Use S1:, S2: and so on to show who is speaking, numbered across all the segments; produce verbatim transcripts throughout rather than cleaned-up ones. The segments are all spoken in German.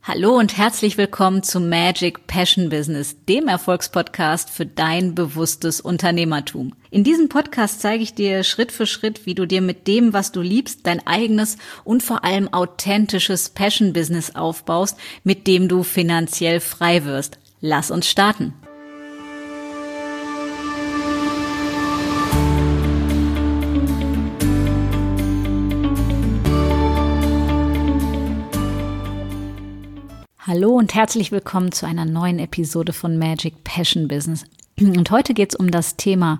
S1: Hallo und herzlich willkommen zu Magic Passion Business, dem Erfolgspodcast für dein bewusstes Unternehmertum. In diesem Podcast zeige ich dir Schritt für Schritt, wie du dir mit dem, was du liebst, dein eigenes und vor allem authentisches Passion Business aufbaust, mit dem du finanziell frei wirst. Lass uns starten. Hallo und herzlich willkommen zu einer neuen Episode von Magic Passion Business. Und heute geht es um das Thema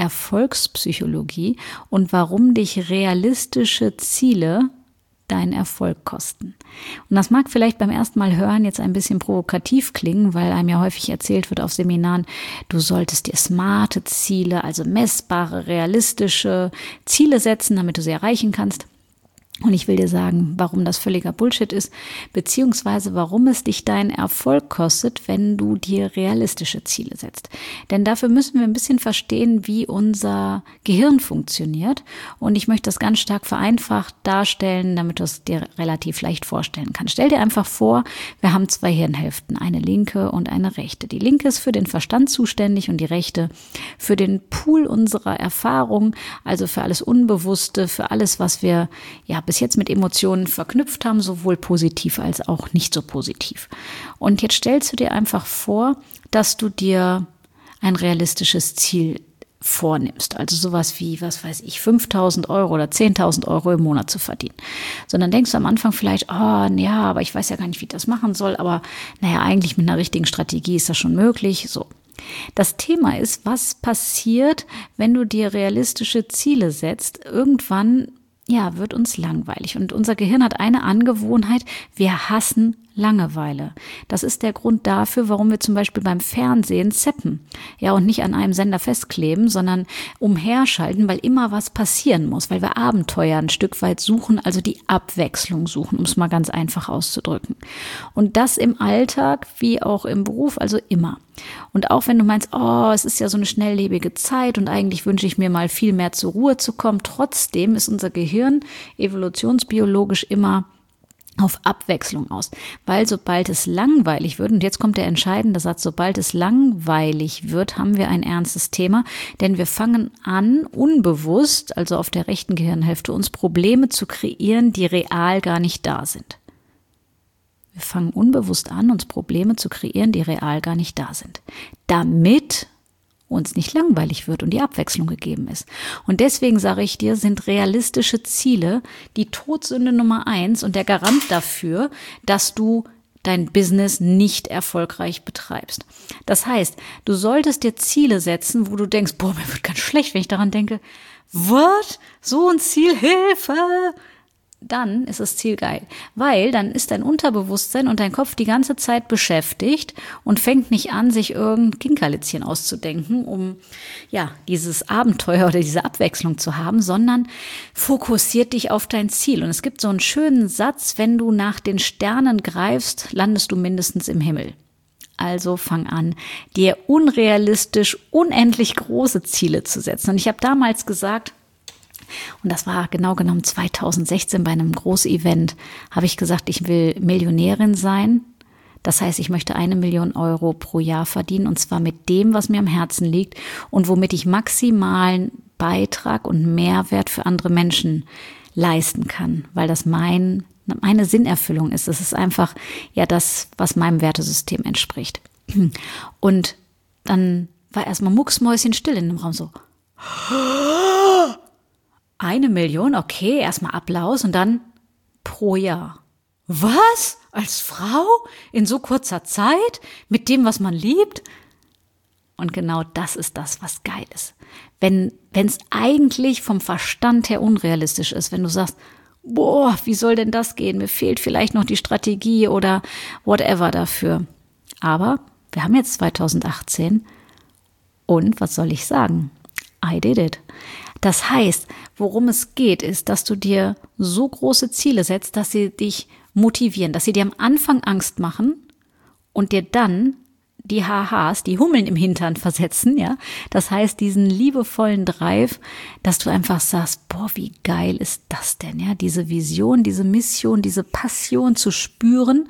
S1: Erfolgspsychologie und warum dich realistische Ziele deinen Erfolg kosten. Und das mag vielleicht beim ersten Mal hören jetzt ein bisschen provokativ klingen, weil einem ja häufig erzählt wird auf Seminaren, du solltest dir smarte Ziele, also messbare, realistische Ziele setzen, damit du sie erreichen kannst. Und ich will dir sagen, warum das völliger Bullshit ist, beziehungsweise warum es dich deinen Erfolg kostet, wenn du dir realistische Ziele setzt. Denn dafür müssen wir ein bisschen verstehen, wie unser Gehirn funktioniert. Und ich möchte das ganz stark vereinfacht darstellen, damit du es dir relativ leicht vorstellen kannst. Stell dir einfach vor, wir haben zwei Hirnhälften, eine linke und eine rechte. Die linke ist für den Verstand zuständig und die rechte für den Pool unserer Erfahrung, also für alles Unbewusste, für alles, was wir ja bis jetzt mit Emotionen verknüpft haben, sowohl positiv als auch nicht so positiv. Und jetzt stellst du dir einfach vor, dass du dir ein realistisches Ziel vornimmst. Also sowas wie, was weiß ich, fünftausend Euro oder zehntausend Euro im Monat zu verdienen. Sondern denkst du am Anfang vielleicht, oh, ja, aber ich weiß ja gar nicht, wie ich das machen soll. Aber naja, eigentlich mit einer richtigen Strategie ist das schon möglich. So. Das Thema ist, was passiert, wenn du dir realistische Ziele setzt? Irgendwann ja, wird uns langweilig. Und unser Gehirn hat eine Angewohnheit, wir hassen Langeweile. Das ist der Grund dafür, warum wir zum Beispiel beim Fernsehen zappen. Ja, und nicht an einem Sender festkleben, sondern umherschalten, weil immer was passieren muss, weil wir Abenteuer ein Stück weit suchen, also die Abwechslung suchen, um es mal ganz einfach auszudrücken. Und das im Alltag wie auch im Beruf, also immer. Und auch wenn du meinst, oh, es ist ja so eine schnelllebige Zeit und eigentlich wünsche ich mir mal viel mehr zur Ruhe zu kommen, trotzdem ist unser Gehirn evolutionsbiologisch immer auf Abwechslung aus, weil sobald es langweilig wird, und jetzt kommt der entscheidende Satz, sobald es langweilig wird, haben wir ein ernstes Thema, denn wir fangen an, unbewusst, also auf der rechten Gehirnhälfte, uns Probleme zu kreieren, die real gar nicht da sind. Wir fangen unbewusst an, uns Probleme zu kreieren, die real gar nicht da sind, damit uns nicht langweilig wird und die Abwechslung gegeben ist. Und deswegen sage ich dir, sind realistische Ziele die Todsünde Nummer eins und der Garant dafür, dass du dein Business nicht erfolgreich betreibst. Das heißt, du solltest dir Ziele setzen, wo du denkst, boah, mir wird ganz schlecht, wenn ich daran denke, was? So ein Ziel, Hilfe! Dann ist das Ziel geil, weil dann ist dein Unterbewusstsein und dein Kopf die ganze Zeit beschäftigt und fängt nicht an, sich irgendein Kinkerlitzchen auszudenken, um ja dieses Abenteuer oder diese Abwechslung zu haben, sondern fokussiert dich auf dein Ziel. Und es gibt so einen schönen Satz, wenn du nach den Sternen greifst, landest du mindestens im Himmel. Also fang an, dir unrealistisch unendlich große Ziele zu setzen. Und ich habe damals gesagt, und das war genau genommen zweitausendsechzehn bei einem Großevent, habe ich gesagt, ich will Millionärin sein. Das heißt, ich möchte eine Million Euro pro Jahr verdienen und zwar mit dem, was mir am Herzen liegt und womit ich maximalen Beitrag und Mehrwert für andere Menschen leisten kann, weil das mein, meine Sinnerfüllung ist. Das ist einfach ja das, was meinem Wertesystem entspricht. Und dann war erstmal mucksmäuschenstill in dem Raum so. Eine Million, okay, erstmal Applaus und dann pro Jahr. Was? Als Frau? In so kurzer Zeit? Mit dem, was man liebt? Und genau das ist das, was geil ist. Wenn wenn es eigentlich vom Verstand her unrealistisch ist, wenn du sagst, boah, wie soll denn das gehen? Mir fehlt vielleicht noch die Strategie oder whatever dafür. Aber wir haben jetzt zweitausendachtzehn und was soll ich sagen? I did it. Das heißt, worum es geht, ist, dass du dir so große Ziele setzt, dass sie dich motivieren, dass sie dir am Anfang Angst machen und dir dann die Ha-Has, die Hummeln im Hintern versetzen, ja. Das heißt, diesen liebevollen Drive, dass du einfach sagst, boah, wie geil ist das denn, ja. Diese Vision, diese Mission, diese Passion zu spüren,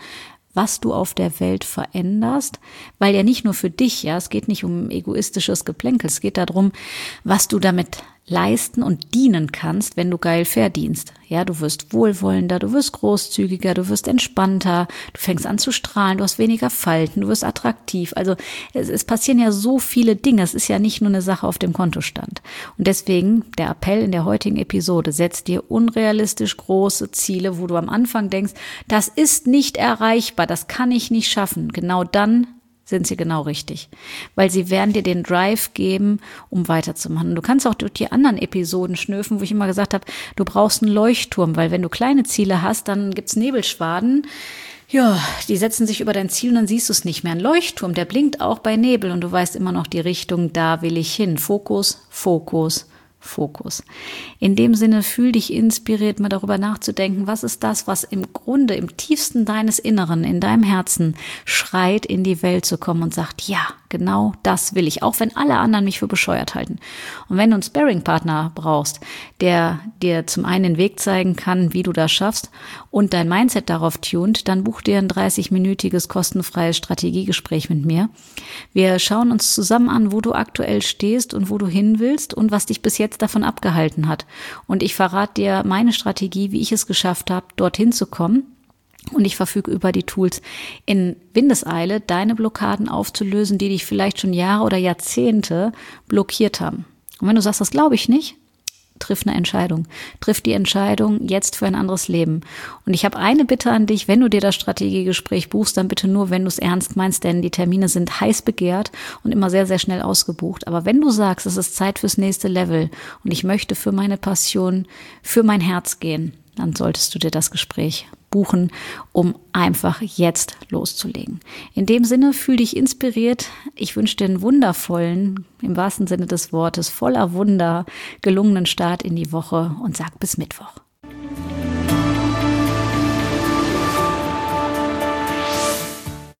S1: was du auf der Welt veränderst, weil ja nicht nur für dich, ja, es geht nicht um egoistisches Geplänkel, es geht darum, was du damit leisten und dienen kannst, wenn du geil verdienst. Ja, du wirst wohlwollender, du wirst großzügiger, du wirst entspannter, du fängst an zu strahlen, du hast weniger Falten, du wirst attraktiv. Also es, es passieren ja so viele Dinge, es ist ja nicht nur eine Sache auf dem Kontostand. Und deswegen der Appell in der heutigen Episode, setz dir unrealistisch große Ziele, wo du am Anfang denkst, das ist nicht erreichbar, das kann ich nicht schaffen. Genau dann sind sie genau richtig, weil sie werden dir den Drive geben, um weiterzumachen. Und du kannst auch durch die anderen Episoden schnüffeln, wo ich immer gesagt habe, du brauchst einen Leuchtturm, weil wenn du kleine Ziele hast, dann gibt's Nebelschwaden, ja, die setzen sich über dein Ziel und dann siehst du es nicht mehr. Ein Leuchtturm, der blinkt auch bei Nebel und du weißt immer noch die Richtung, da will ich hin. Fokus, Fokus, Fokus. In dem Sinne, fühl dich inspiriert, mal darüber nachzudenken, was ist das, was im Grunde, im tiefsten deines Inneren, in deinem Herzen schreit, in die Welt zu kommen und sagt, ja, genau das will ich, auch wenn alle anderen mich für bescheuert halten. Und wenn du einen Sparring-Partner brauchst, der dir zum einen den Weg zeigen kann, wie du das schaffst und dein Mindset darauf tunt, dann buch dir ein dreißig-minütiges kostenfreies Strategiegespräch mit mir. Wir schauen uns zusammen an, wo du aktuell stehst und wo du hin willst und was dich bis jetzt davon abgehalten hat. Und ich verrate dir meine Strategie, wie ich es geschafft habe, dorthin zu kommen. Und ich verfüge über die Tools in Windeseile, deine Blockaden aufzulösen, die dich vielleicht schon Jahre oder Jahrzehnte blockiert haben. Und wenn du sagst, das glaube ich nicht, triff eine Entscheidung. Triff die Entscheidung jetzt für ein anderes Leben. Und ich habe eine Bitte an dich, wenn du dir das Strategiegespräch buchst, dann bitte nur, wenn du es ernst meinst, denn die Termine sind heiß begehrt und immer sehr, sehr schnell ausgebucht. Aber wenn du sagst, es ist Zeit fürs nächste Level und ich möchte für meine Passion, für mein Herz gehen, dann solltest du dir das Gespräch buchen, um einfach jetzt loszulegen. In dem Sinne, fühl dich inspiriert. Ich wünsche dir einen wundervollen, im wahrsten Sinne des Wortes, voller Wunder, gelungenen Start in die Woche und sag bis Mittwoch.